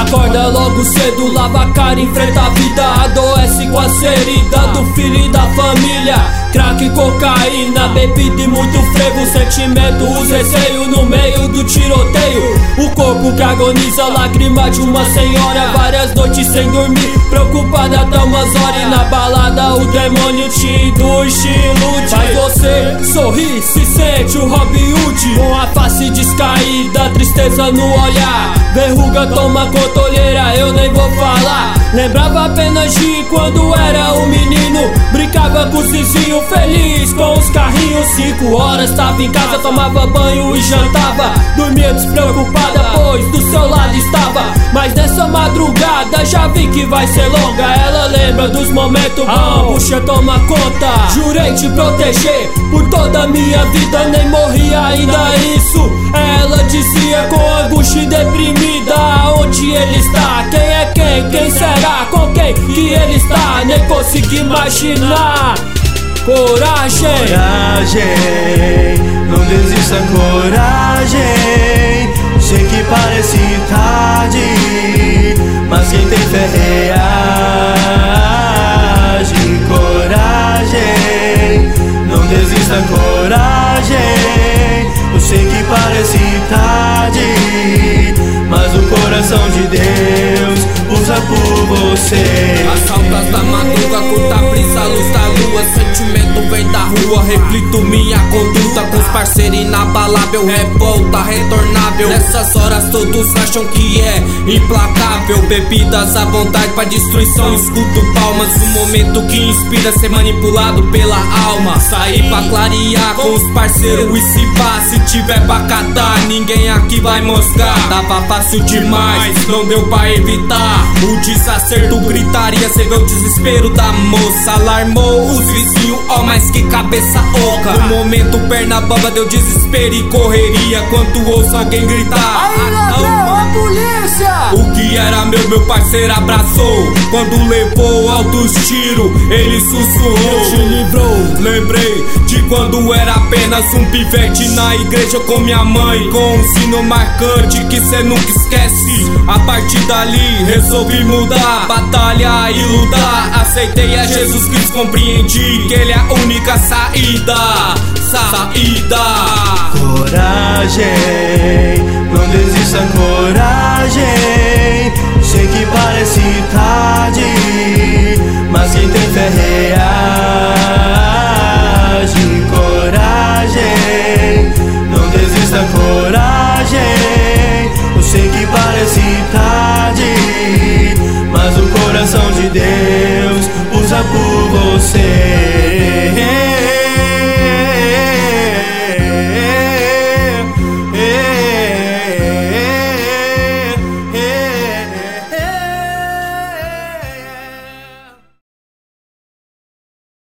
Acorda logo cedo, lava a cara, enfrenta a vida. Adoece com a ferida do filho e da família. Crack, cocaína, bebida e muito frevo. Sentimento, os receios no meio do tiroteio. O corpo que agoniza, lágrima de uma senhora. Várias noites sem dormir, preocupada até umas horas. E na balada o demônio te induz, te ilude. Faz você sorrir, se sente o Robin Hood. Com a face descaída, tristeza no olhar. Verruga toma conta, olheira, eu nem vou falar. Lembrava apenas de quando era um menino. Brincava com os vizinhos, feliz com os carrinhos. 5 horas tava em casa, tomava banho e jantava. Dormia despreocupada, pois do seu lado estava. Mas nessa madrugada já vi que vai ser longa. Ela lembra dos momentos bons, a angústia toma conta. Jurei te proteger por toda a minha vida, nem morri ainda isso. Ela dizia com angústia e deprimida. Onde ele está? Quem é quem? Quem será? Com quem que ele está? Nem consegui imaginar. Coragem, coragem, não desista, coragem. Sei que parece tarde, mas quem tem fé reage. Coragem, não desista, coragem. Eu sei que parece tarde, mas o coração de Deus usa por você. As altas da madruga, curta a brisa, luz da lua. Sentimento vem da rua, reflito minha conduta. Com os parceiros inabalável, revolta retornável. Nessas horas todos acham que é implacável. Bebidas à vontade pra destruição, escuto palmas. Um momento que inspira ser manipulado pela alma. Sair pra clarear com os parceiros e se pá. Se tiver pra catar, ninguém aqui vai mostrar. Tava fácil demais, não deu pra evitar. O desacerto, gritaria, cê vê o desespero da moça. Alarmou os vizinhos, ó, mas que cabeça oca. No momento perna bamba, deu desespero e correria. Quando ouço alguém gritar, aí ladrão, a polícia! O que era meu parceiro abraçou. Quando levou altos tiros, ele sussurrou, te livrou. Lembrei de quando era apenas um pivete na igreja com minha mãe, com um sino marcante que cê nunca esquece. A partir dali resolvi mudar, batalhar e lutar. Aceitei a Jesus Cristo, compreendi que Ele é a única saída. Coragem, não desista, coragem. Sei que parece tarde, mas quem tem fé reage.